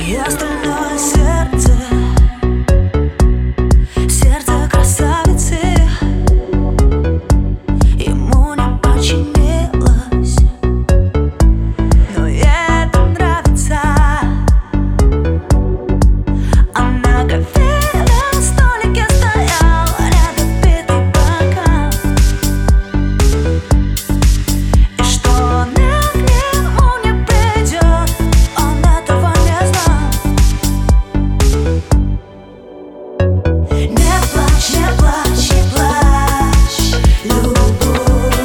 И остальное сердце, сердце красавицы, ему не подчинилось, но ей это нравится. Она кофе на столике стоял, рядом битый бокал, и что она к нему не придет, он этого не знал. Не плачь, не плачь, не плачь, любовь.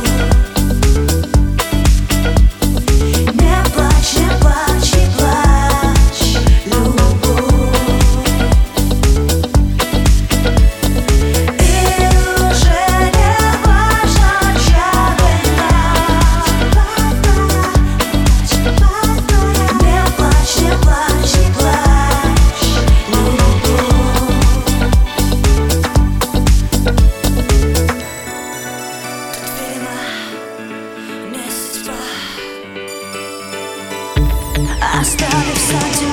Не плачь, не плачь, не плачь, любовь. И уже не важно, чья вина. Не плачь, не плачь, не плачь, любовь. Видимо, не судьба. Оставив садик.